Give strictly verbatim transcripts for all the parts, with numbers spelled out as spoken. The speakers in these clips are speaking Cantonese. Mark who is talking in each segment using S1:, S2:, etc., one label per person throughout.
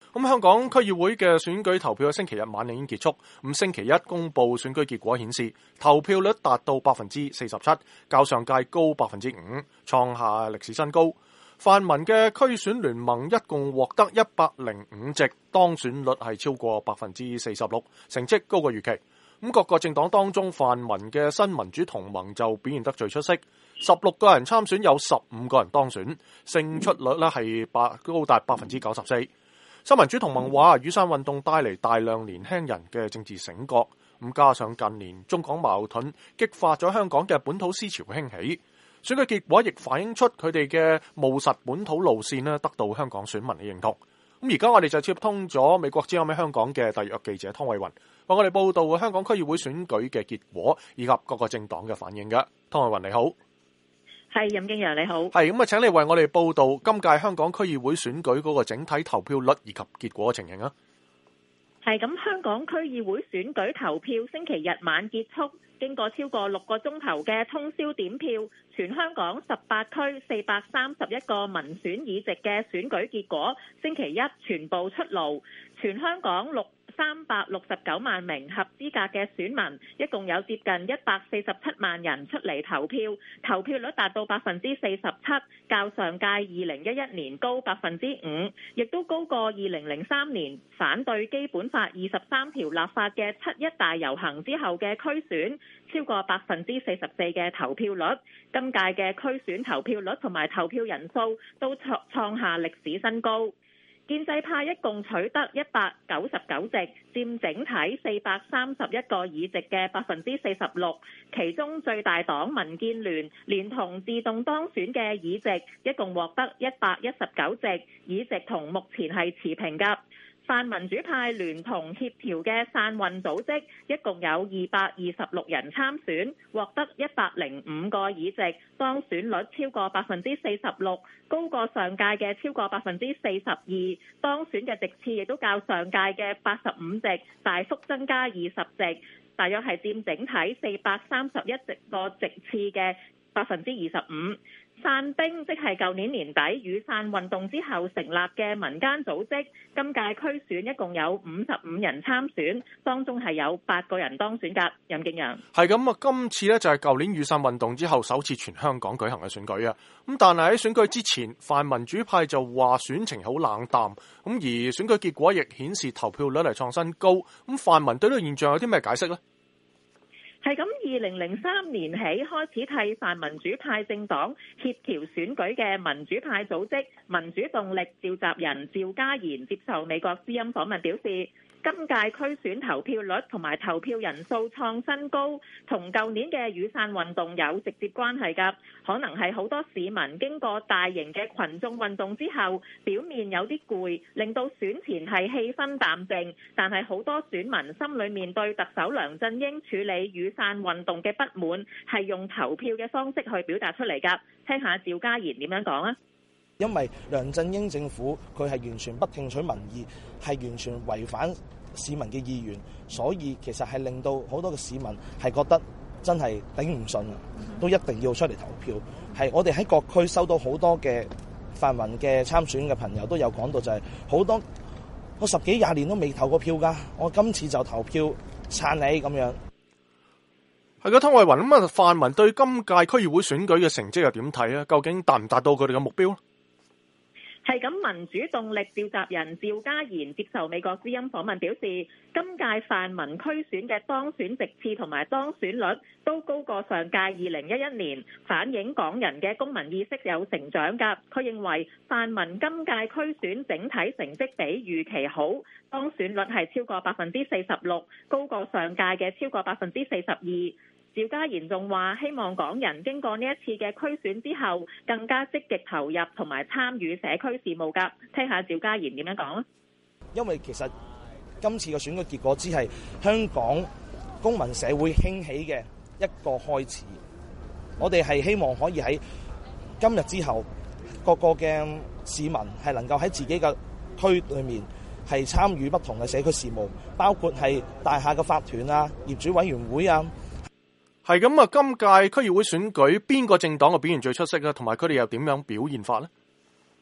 S1: 咁香港區議會嘅選舉投票喺星期日晚已經結束。咁星期一公佈選舉結果顯示，投票率達到百分之四十七，較上屆高百分之五，創下歷史新高。泛民嘅區選聯盟一共獲得一百零五席，當選率係超過百分之四十六，成績高過預期。咁各個政黨當中，泛民嘅新民主同盟就表現得最出色，十六個人參選有十五個人當選，勝出率咧係高達百分之九十四。新民主同盟話，雨傘運動帶嚟大量年輕人嘅政治醒覺，咁加上近年中港矛盾激發咗香港嘅本土思潮興起，選舉結果亦反映出佢哋嘅務實本土路線咧得到香港選民嘅認同。咁而家我哋就接通咗美國之音喺香港嘅特約記者湯慧雲，為我哋報道香港區議會選舉嘅結果以及各個政黨嘅反應嘅。湯慧雲你好。
S2: 係任敬陽你好。
S1: 係咁啊，請你為我哋報道今屆香港區議會選舉嗰個整體投票率以及結果嘅情形啊。
S2: 係咁，香港區議會選舉投票星期日晚結束，經過超過六個鐘頭嘅通宵點票，全香港十八區四百三十一個民選議席嘅選舉結果，星期一全部出爐，全香港六三百六十九萬名合資格嘅選民，一共有接近一百四十七萬人出嚟投票，投票率達到百分之四十七，較上屆二零一一年高百分之五，亦都高過二零零三年反對基本法二十三條立法嘅七一大遊行之後嘅區選，超過百分之四十四嘅投票率。今屆嘅區選投票率同埋投票人數都創創下歷史新高。建制派一共取得一百九十九席，佔整體四百三十一個議席嘅百分之四十六。其中最大黨民建聯連同自動當選嘅議席，一共獲得一百一十九席，議席同目前係持平㗎。泛民主派聯同協調嘅傘運組織，一共有二百二十六人參選，獲得一百零五個議席，當選率超過百分之四十六，高過上屆嘅超過百分之四十二。當選嘅席次亦都較上屆嘅八十五席大幅增加二十席，大約係佔整體四百三十一席個席次嘅百分之二十五。傘兵即係舊年年底雨傘運動之後成立嘅民間組織，今屆區選一共有五十五人參選，當中係有八個人當選㗎。任敬陽
S1: 係咁啊，今次呢就係舊年雨傘運動之後首次全香港舉行嘅選舉啊。咁但係喺選舉之前，泛民主派就話選情好冷淡，咁而選舉結果亦顯示投票率係創新高。咁泛民對呢個現象有啲咩解釋呢？
S2: 係咁，二零零三年起開始替泛民主派政黨協調選舉嘅民主派組織民主動力召集人趙家賢接受美國之音訪問表示，今屆區選投票率同埋投票人數創新高，同舊年嘅雨傘運動有直接關係㗎。可能係好多市民經過大型嘅群眾運動之後，表面有啲攰，令到選前係氣氛淡靜。但係好多選民心裏面對特首梁振英處理雨傘運動嘅不滿，係用投票嘅方式去表達出嚟㗎。聽下趙家賢點樣講啊！
S3: 因為梁振英政府佢係完全不聽取民意，係完全違反市民嘅意願，所以其實係令到好多嘅市民係覺得真係頂唔順，都一定要出嚟投票。係我哋喺各區收到好多嘅泛民嘅參選嘅朋友都有講到，就係好多我十幾廿年都未投過票㗎，我今次就投票撐你咁樣。
S1: 係嘅，湯慧雲，咁啊，泛民對今屆區議會選舉嘅成績又點睇啊？究竟達唔達到佢哋嘅目標？
S2: 係咁，民主動力召集人趙家賢接受美國之音訪問表示，今屆泛民區選嘅當選席次同埋當選率都高過上屆二零一一年，反映港人嘅公民意識有成長㗎。佢認為泛民今屆區選整體成績比預期好，當選率係超過百分之四十六，高過上屆嘅超過百分之四十二。趙家賢仲話：希望港人經過呢一次嘅區選之後，更加積極投入同埋參與社區事務㗎。聽下趙家賢點樣講啊！
S3: 因為其實今次嘅選舉結果只係香港公民社會興起嘅一個開始，我哋係希望可以喺今日之後，各個嘅市民係能夠喺自己嘅區裏面係參與不同嘅社區事務，包括係大廈嘅法團啊、業主委員會啊。
S1: 係咁啊！今屆區議會選舉邊個政黨嘅表現最出色啊？同埋佢哋又點樣表現法呢？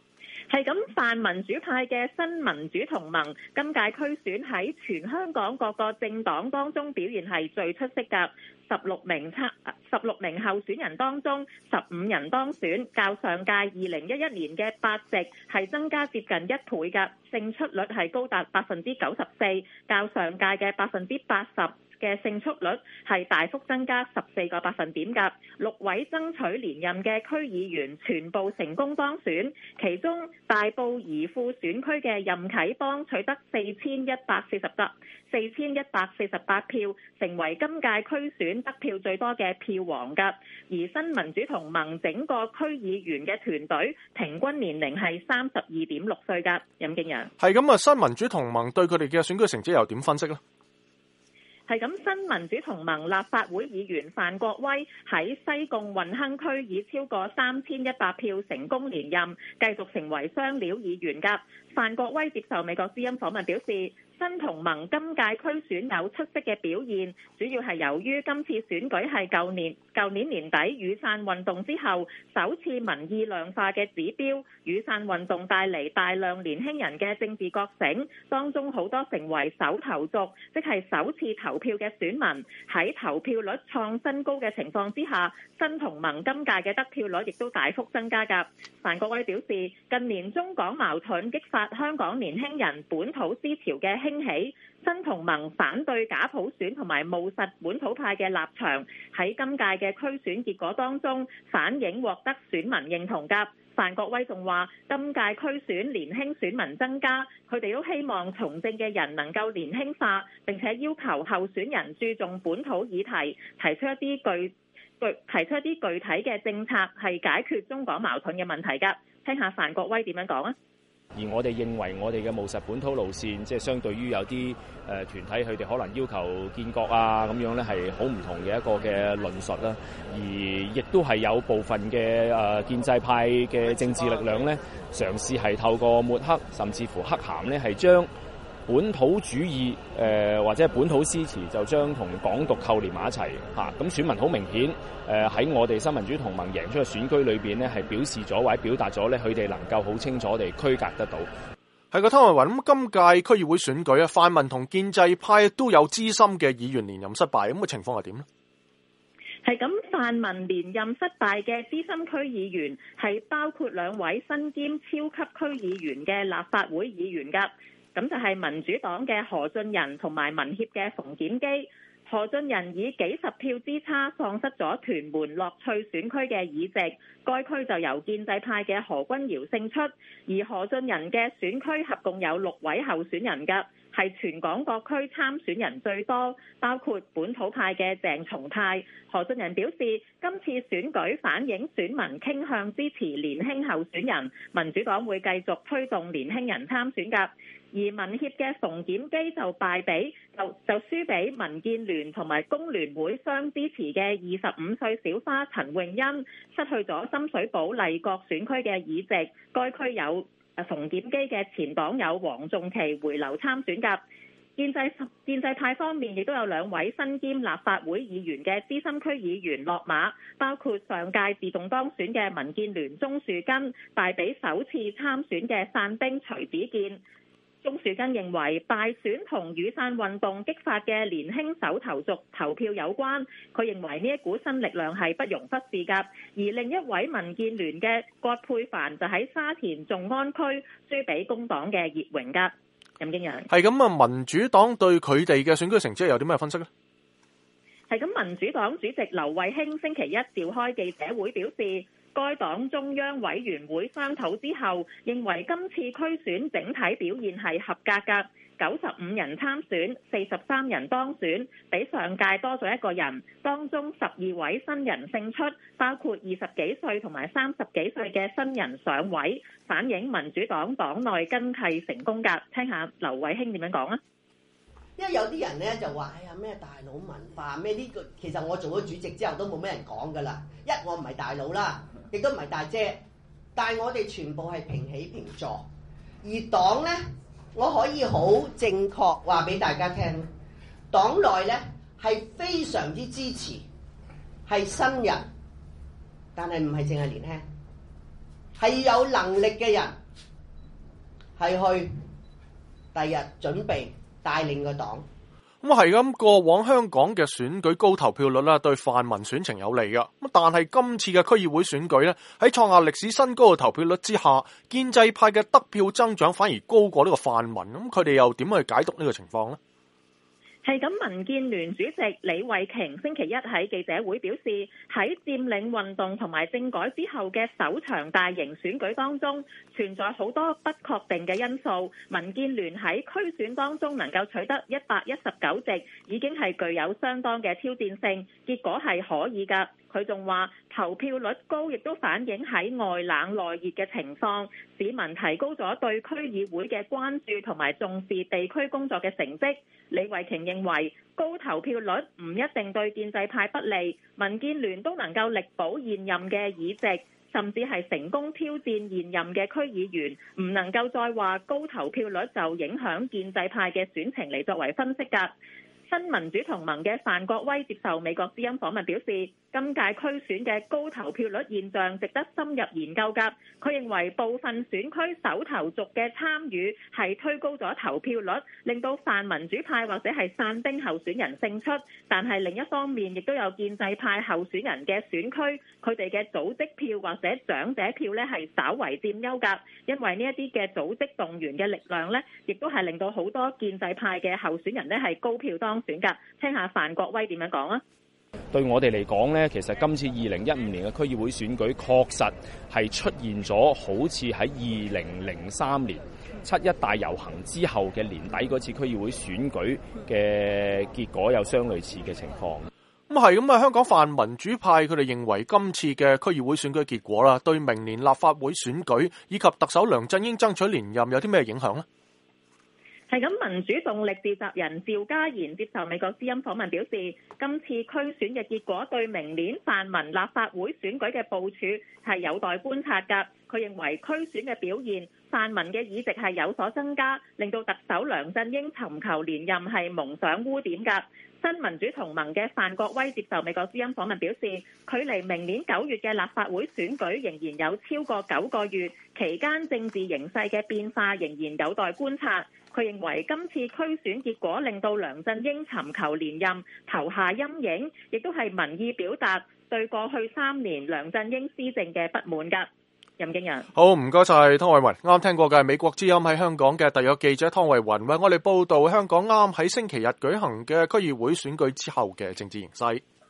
S2: 係咁，泛民主派嘅新民主同盟今屆區選喺全香港各個政黨當中表現係最出色㗎。十六名參十六名候選人當中，十五人當選，較上屆二零一一年嘅八席係增加接近一倍㗎，勝出率係高達百分之九十四，較上屆嘅百分之八十嘅勝出率係大幅增加十四個百分點㗎。六位爭取連任嘅區議員全部成功當選，其中大埔怡富選區嘅任啟邦取得四千一百四十八四千一百四十八票，成為今屆區選得票最多嘅票王㗎。而新民主同盟整個區議員嘅團隊平均年齡係三十二點六歲㗎。任敬陽，
S1: 係咁啊，新民主同盟對佢哋嘅選舉成績又點分析呢？
S2: 係咁，新民主同盟立法會議員范國威喺西貢運亨區以超過三千一百票成功連任，繼續成為雙料議員㗎。范國威接受美國之音訪問表示，新同盟今屆區選有出色嘅表現，主要係由於今次選舉係舊年舊年年底雨傘運動之後首次民意量化嘅指標，雨傘運動帶嚟大量年輕人嘅政治覺醒，當中好多成為首投族，即係首次投票嘅選民，喺投票率創新高嘅情況之下，新同盟今屆嘅得票率亦都大幅增加㗎。范國威表示，近年中港矛盾激發香港年輕人本土思潮嘅興起，新同盟反對假普選同埋務實本土派嘅立場，喺今屆嘅區選結果當中反映獲得選民認同㗎。范國威仲話，今屆區選年輕選民增加，佢哋都希望從政嘅人能夠年輕化，並且要求候選人注重本土議題，提出一啲具具提出一啲具體嘅政策，係解決中港矛盾嘅問題㗎。聽下范國威點樣講啊！
S4: 而我哋認為我哋嘅務實本土路線，即係相對於有啲誒團體，佢哋可能要求建國啊咁樣咧，係好唔同嘅一個嘅論述啦。而亦都係有部分嘅誒建制派嘅政治力量咧，嘗試係透過抹黑甚至乎黑函咧，係將本土主義誒、呃、或者本土思潮就將同港獨扣連埋一齊嚇。咁、啊、選民好明顯誒喺我哋新民主同盟贏出嘅選區裏邊咧，係表示咗或者表達咗咧，佢哋能夠好清楚地區隔得到。
S1: 係個湯文雲，咁今屆區議會選舉啊，泛民同建制派都有資深嘅議員連任失敗，咁嘅情況係點呢？
S2: 係咁，泛民連任失敗嘅資深區議員係包括兩位身兼超級區議員嘅立法會議員㗎。咁就係民主黨嘅何俊仁同埋民協嘅馮檢基。何俊仁以幾十票之差喪失咗屯門樂趣選區嘅議席，該區就由建制派嘅何君堯勝出。而何俊仁嘅選區合共有六位候選人㗎，係全港各區參選人最多，包括本土派嘅鄭松泰。何俊仁表示，今次選舉反映選民傾向支持年輕候選人，民主黨會繼續推動年輕人參選㗎。而民協嘅馮檢基就敗俾就就輸俾民建聯同埋工聯會相支持嘅二十五歲小花陳穎欣，失去咗深水埗麗閣選區嘅議席。該區有誒馮檢基嘅前黨友黃仲琪回流參選㗎。建制建制派方面亦都有兩位身兼立法會議員嘅資深區議員落馬，包括上屆自動當選嘅民建聯鍾樹根，敗俾首次參選嘅散兵徐子健。鍾樹根認為敗選同雨傘運動激發嘅年輕手投族投票有關，佢認為呢一股新力量係不容忽視㗎。而另一位民建聯嘅葛珮帆就喺沙田頌安區輸俾工黨嘅葉榮㗎。任敬陽，
S1: 係咁啊，民主黨對佢哋嘅選舉成績有啲咩分析呢？
S2: 係咁，民主黨主席劉慧卿星期一召開記者會表示，該黨中央委員會商討之後，認為今次區選整體表現係合格㗎。九十五人參選，四十三人當選，比上屆多咗一個人。當中十二位新人勝出，包括二十幾歲同埋三十幾歲嘅新人上位，反映民主黨黨內更替成功㗎。聽下劉慧卿點樣講啊？
S5: 因為有啲人咧就話：哎呀咩大佬文化咩呢個，其實我做咗主席之後都冇咩人講㗎啦。一我唔係大佬啦，亦都唔係大姐，但係我哋全部係平起平坐。而黨咧，我可以好正確話俾大家聽，黨內咧係非常之支持，係新人，但係唔係淨係年輕，係有能力嘅人， 係去第日準備帶領個黨。
S1: 咁係咁，過往香港嘅選舉高投票率咧，對泛民選情有利噶。咁但係今次嘅區議會選舉咧，喺創下歷史新高嘅投票率之下，建制派嘅得票增長反而高過呢個泛民。咁佢哋又點去解讀呢個情況呢？
S2: 係咁，民建聯主席李慧瓊星期一喺記者會表示，喺佔領運動同埋政改之後嘅首場大型選舉當中，存在好多不確定嘅因素。民建聯喺區選當中能夠取得一百一十九席，已經係具有相當嘅挑戰性，結果係可以㗎。佢仲話投票率高，亦都反映喺外冷內熱嘅情況，市民提高咗對區議會嘅關注同埋重視地區工作嘅成績。李慧瓊認為高投票率唔一定對建制派不利，民建聯都能夠力保現任嘅議席，甚至係成功挑戰現任嘅區議員，唔能夠再話高投票率就影響建制派嘅選情嚟作為分析㗎。新民主同盟嘅范國威接受美國之音訪問表示，今屆區選嘅高投票率現象值得深入研究㗎。佢認為部分選區首投族嘅參與係推高咗投票率，令到泛民主派或者係散兵候選人勝出。但係另一方面，亦都有建制派候選人嘅選區，佢哋嘅組織票或者長者票呢係稍為佔優㗎。因為呢一啲嘅組織動員嘅力量呢，亦都係令到好多建制派嘅候選人呢係高票當選㗎。聽下范國威點樣講啊？
S4: 對我哋嚟講呢，其實今次二零一五年嘅區議會選舉確實係出現咗好似喺二零零三年七一大遊行之後嘅年底嗰次區議會選舉嘅結果有相類似嘅情況。
S1: 咁係咁啊！香港泛民主派佢哋認為今次嘅區議會選舉結果啦，對明年立法會選舉以及特首梁振英爭取連任有啲咩影響呢？
S2: 係咁，民主動力召集人趙家賢接受美國之音訪問表示，今次區選嘅結果對明年泛民立法會選舉嘅部署係有待觀察㗎。佢認為區選嘅表現，泛民嘅議席係有所增加，令到特首梁振英尋求連任係蒙上污點㗎。新民主同盟嘅范國威接受美國之音訪問表示，距離明年九月嘅立法會選舉仍然有超過九個月，期間政治形勢嘅變化仍然有待觀察。佢認為今次區選結果令到梁振英尋求連任投下陰影，亦都係民意表達對過去三年梁振英施政嘅不滿㗎。任敬揚，
S1: 好，唔該晒湯慧雲。啱聽過嘅係美國之音喺香港嘅特約記者湯慧雲為我哋報道香港啱喺星期日舉行嘅區議會選舉之後嘅政治形勢。